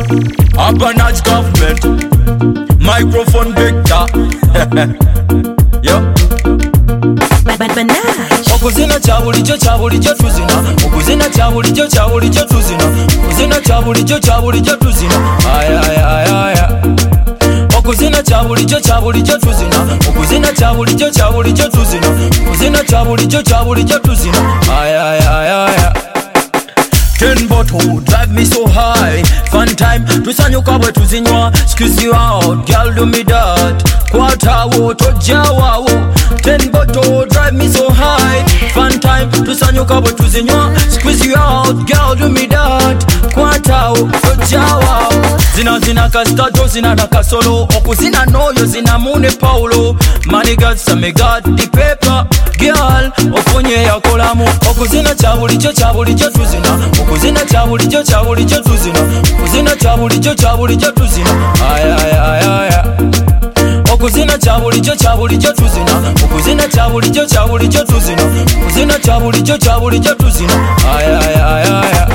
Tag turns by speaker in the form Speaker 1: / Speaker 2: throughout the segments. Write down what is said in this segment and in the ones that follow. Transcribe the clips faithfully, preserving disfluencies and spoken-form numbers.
Speaker 1: Urbanage government, microphone victor. Yo. Okuzina chabulijo chabulijo tuzina. Okuzina chabulijo chabulijo tuzina. Okuzina chabulijo chabulijo tuzina. Ay ay ay ay. Okuzina chabulijo chabulijo tuzina. Okuzina chabulijo chabulijo tuzina. Okuzina chabulijo chabulijo tuzina. Ay ay ay ay. Ten bottle drive me so high. Fun time tusanyuka bwe tuzinywa. Squeeze you out, girl do me that. Kwata wo tojawa wo. Ten bottle drive me so high. Fun time tusanyuka bwe tuzinywa. Squeeze you out, girl do me that. Kwata wo tojawa wo. Zina zina kastato zina na kasolo. Okuzina noyo zina mune paulo. Money got some got the paper. Girl ofunye ya kolamu. Okuzina chabulijo chabulijo tuzina. Okuzina chabulijo chabulijo tuzina. Okuzina chabulijo chabulijo tuzina. Ay ay ay ay. Okuzina chabulijo chabulijo tuzina. Okuzina chabulijo chabulijo tuzina. Okuzina chabulijo chabulijo tuzina. Ay ay ay ay.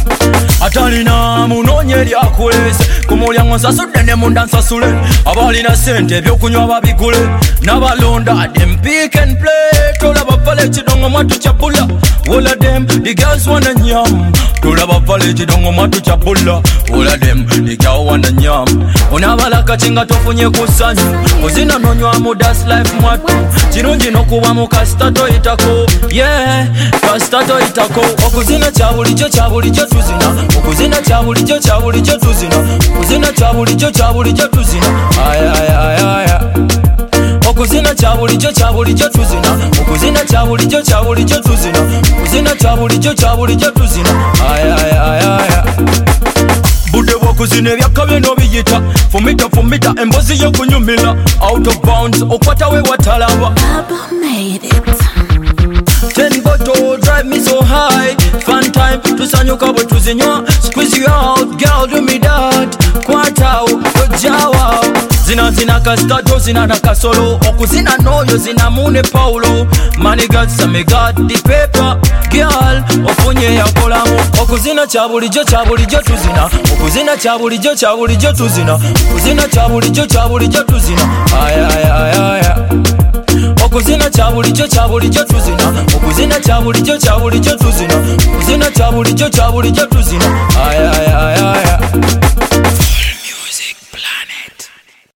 Speaker 1: Atalina munonye lyakulese kumulyango nsasudde ne munda nsasule. Abalina sente ebyokunywa babigule. N'abalonda them pick and play. Tolaba pale kidongo mwatu chapula. All of them, the girls wanna nyam. Tolaba pale kidongo mwatu chapula. All of them, the girls wanna nyam. Onabala kachinga tofunye kusanyu. Ozina nonywa mu das life mwatu. Chirungi nokuba mu kastato itako. Yeah, kastato itako. Okuzina chabulijo chabulijo tuzina. Okuzina chabulijo chabulijo tuzina. Okuzina chabulijo chabulijo tuzina. Ay ay ay ay. Okuzina chabulijo chabulijo tuzina. Okuzina chabulijo chabulijo tuzina. Okuzina chabulijo chabulijo tuzina. Ay ay ay ay. Bude wakuzina byakabye no biyita. Fumita fumita embozi yo kunyumila. Out of bounds okwata we watalaba.
Speaker 2: Baba made it.
Speaker 1: Ten bottle drive me so high. Fun time tusanyuka bwe tuzinywa. Squeeze you out, girl do me that. Kwata tojawa. Zina zina kastato zina na kasolo. Okuzina noyo zina mune paulo. Money got some got the paper. Girl ofunye ya kolamu. Okuzina chabulijo chabulijo tuzina. Okuzina chabulijo chabulijo tuzina. Okuzina chabulijo chabulijo tuzina. Ay ay ay ay. Okuzina chabulijo chabulijo tuzina. Okuzina chabulijo chabulijo tuzina. Okuzina chabulijo chabulijo tuzina. Ay ay